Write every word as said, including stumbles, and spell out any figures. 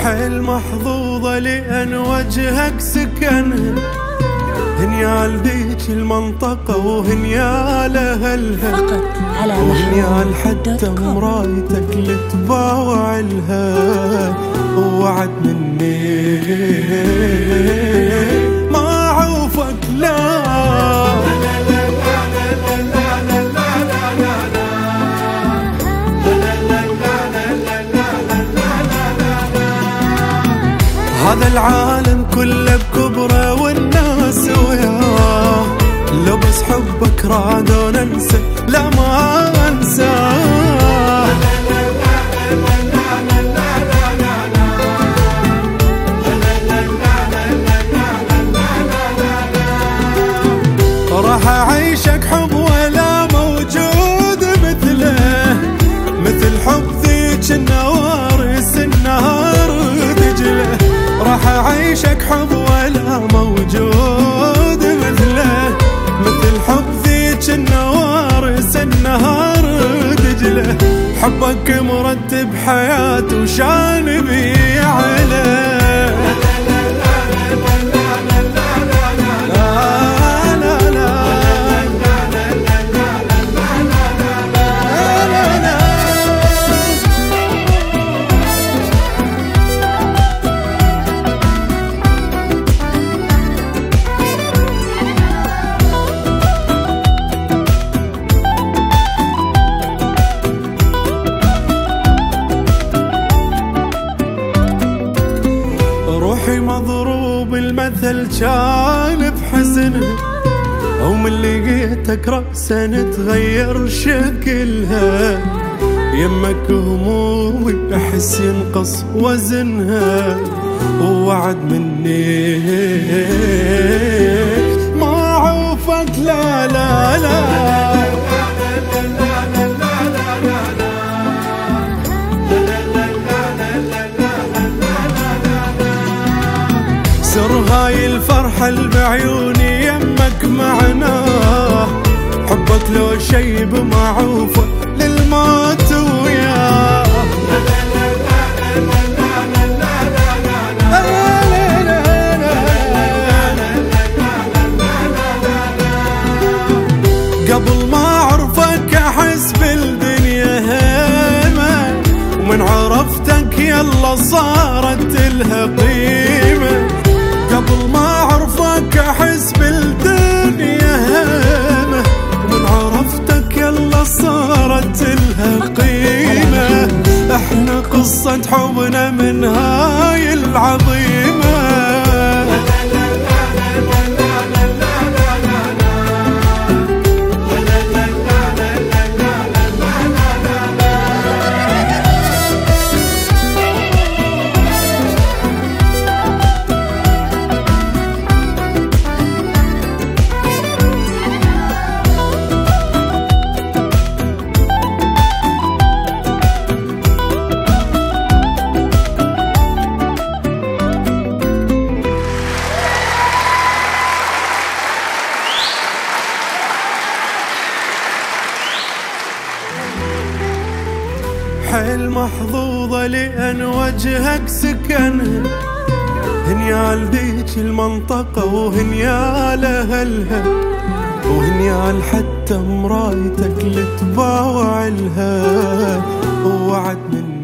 حيل محظوظة لأن وجهك سكن هنيال ذيك المنطقة وهنيال أهلها فقط على وهنيال حتى مرايتك اللي تباوع لها ووعد مني ما عوفك لا هذا العالم كله بكبره والناس وياه لو بس حبك رادون انسى لا ما انساه راح اعيشك حب ولا موجود مثله مثل حب ذيك النوارس النهار دجله راح اعيشك حب ولا موجود مثله مثل حب ذيك النوارس النهار دجله حبك مرتب حياته وشان بيعله روحي مضروب المثل كان بحزنه ومن لقيتك رأسا تغير شكلها يمك همومي أحس ينقص وزنها ووعد مني ما عوفك لا لا لا سر هاي الفرحة اللي بعيوني يمك معناه حبك لو شي بمعوفة للموت وياه قبل ما اعرفك احس بالدنيا هيمة ومن عرفتك يلا صارت لها قيمة قبل ما اعرفك احس بالدنيا هيمة ومن عرفتك يلا صارت لها قيمة احنا قصة حبنا من هاي العظيمة حيل محظوظة لأن وجهك سكن هنيال ذيك المنطقة وهنيال أهلها وهنيال حتى مرايتك اللي تباوع لها ووعد مني